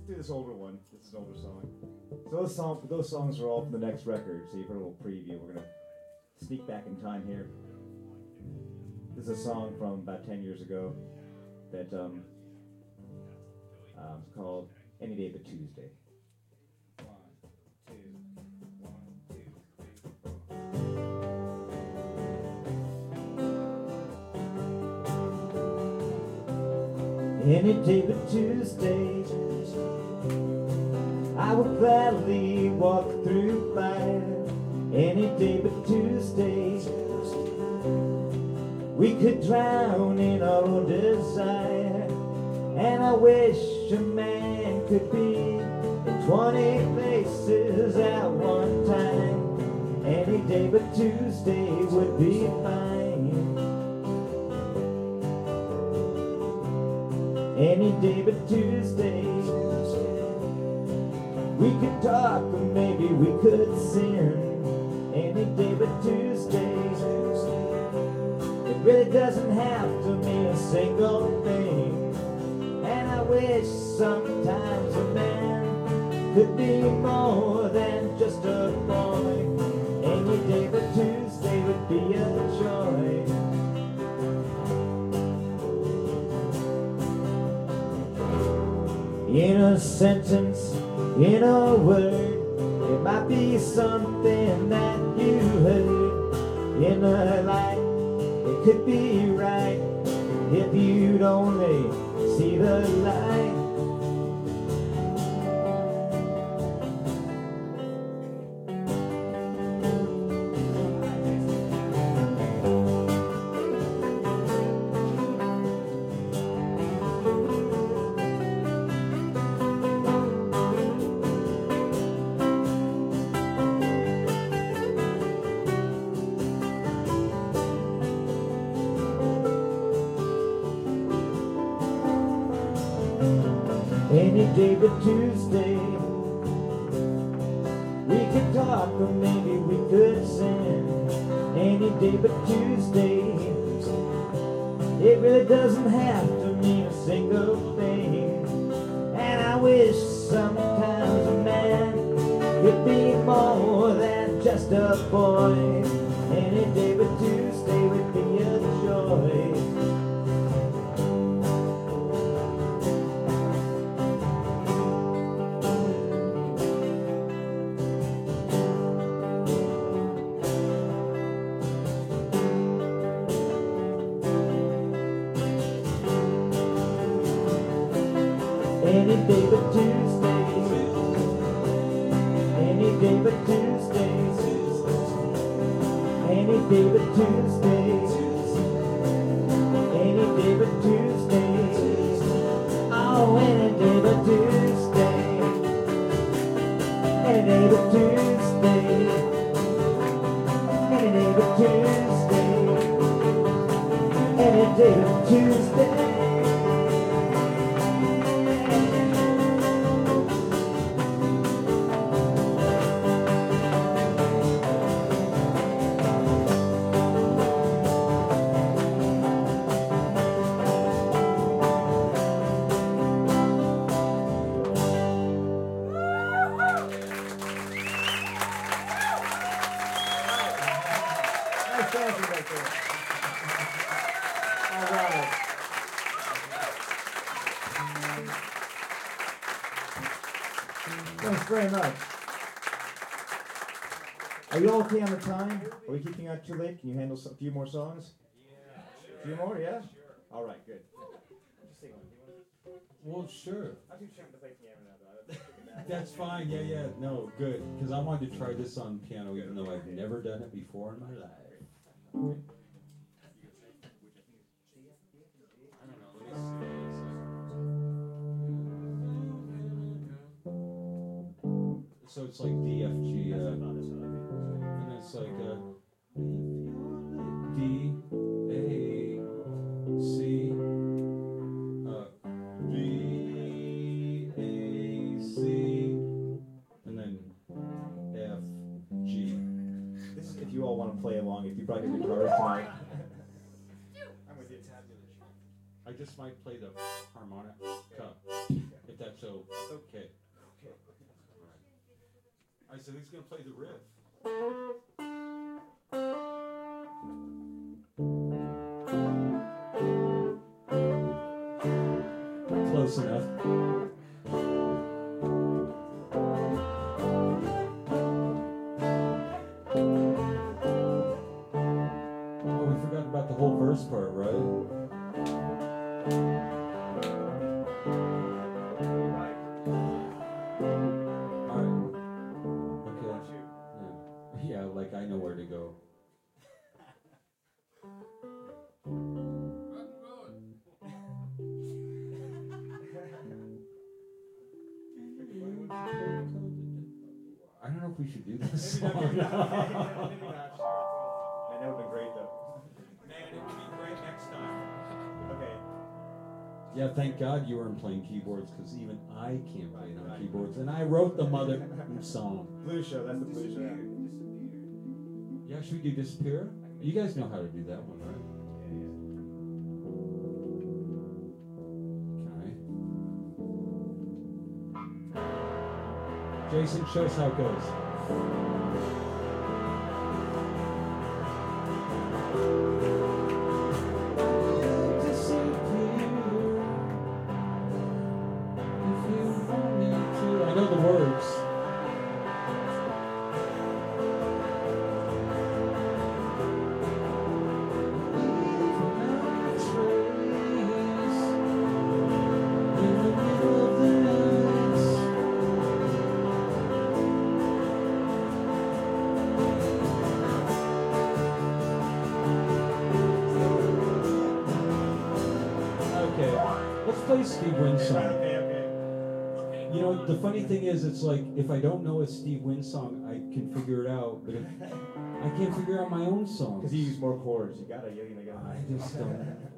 do this older one. This is an older song. So those songs are all from the next record. So you've heard a little preview. We're gonna sneak back in time here. This is a song from about 10 years ago that it's called "Any Day But Tuesday." Any day but Tuesday, I would gladly walk through fire. Any day but Tuesday, we could drown in our own desire. And I wish a man could be in 20 places at one time. Any day but Tuesday would be fine. Any day but Tuesday, we could talk or maybe we could sin. Any day but Tuesday, it really doesn't have to mean a single thing. And I wish sometimes a man could be more than just a boy. Any day but Tuesday would be a joy. In a sentence, in a word, it might be something that you heard. In a light, it could be right if you'd only see the light. Any day but Tuesday, we could talk or maybe we could sin. Any day but Tuesday, it really doesn't have to mean a single thing. And I wish sometimes a man could be more than just a boy. Any day but Tuesday would be a joy. Any day but Tuesday, any day but Tuesday, any day but Tuesday, any day but Tuesday, oh, any day but Tuesday, any day but Tuesday, any day but Tuesday, any day but Tuesday. Thanks very much. Are you all okay on the time? Are we keeping out too late? Can you handle a few more songs? Yeah. A few more, yeah? All right, good. Just sing one. Well, sure. I'm too ashamed to play piano now, though. That's fine. Yeah. No, good. Because I wanted to try this on piano, even though I've never done it before in my life. I don't know. Let me see. So it's like D, F, G, and it's like D, A, C, B, A, C, and then F, G. This is if you all want to play along. If you brought your guitars tonight. I just might play the harmonica, if that's okay. so it's okay. Okay. All right, so who's gonna play the riff? Close enough. Oh, we forgot about the whole verse part, right? Alright. Okay. Yeah, like I know where to go. I don't know if we should do this Maybe song. not, maybe not. Maybe not, sure. Man, that would have been great though. Man, it would be great next time. Okay. Yeah, thank God you weren't playing keyboards, because even I can't play it on keyboards, and I wrote the mother song. Blue Show, that's the Blue Show. Yeah, should we do Disappear? You guys know how to do that one, right? Okay. Jason, show us how it goes. I know the words. Let's play Steve Wynn song. Okay. You know, the funny thing is, it's like, if I don't know a Steve Wynn song, I can figure it out, but if I can't figure out my own song. Because you use more chords. You gotta. I just don't.